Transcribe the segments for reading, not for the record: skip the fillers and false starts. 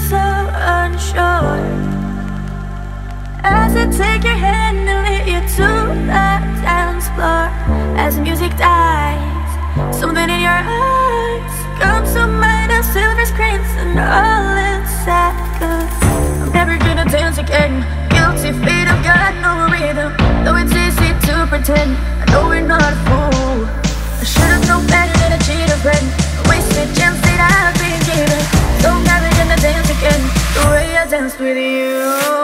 so unsure as I take your hand and lead you to the dance floor. As the music dies, something in your eyes comes to mind. A silver screens and all inside. 'Cause I'm never gonna dance again. Guilty feet, I've got no rhythm. Though it's easy to pretend, I know we're not a fool. I should've known better than a cheater friend. A wasted chance that I've been given. So I'm never gonna dance again the way I danced with you.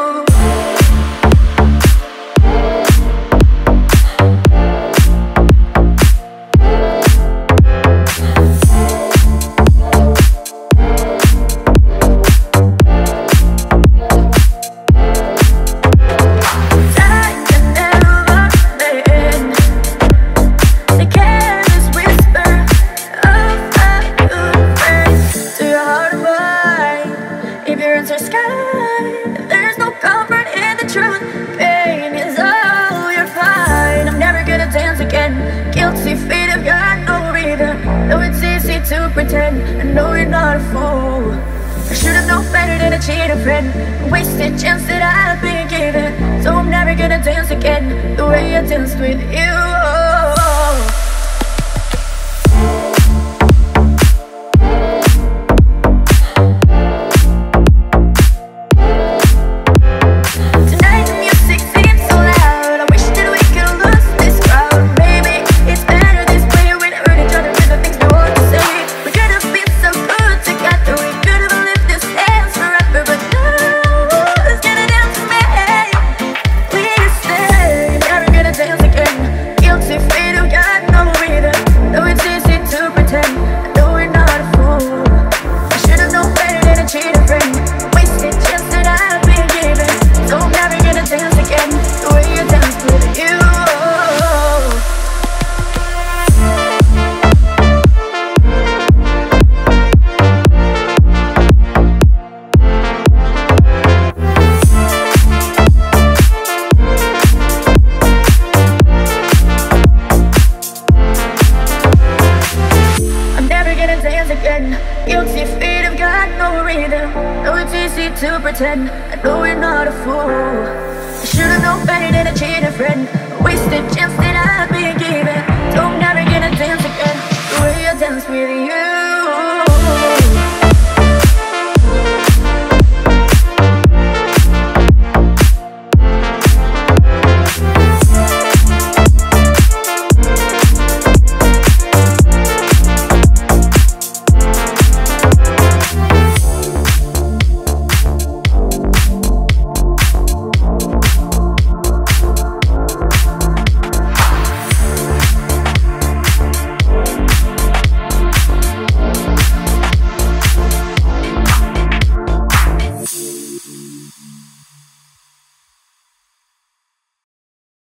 To pretend, I know you're not a fool. I should've known better than a cheater friend. A wasted chance that I've been given. So I'm never gonna dance again the way I danced with you. Guilty feet have got no rhythm. Though it's easy to pretend, I know we're not a fool. I should've known better than a cheater friend. A wasted chance that I've been given.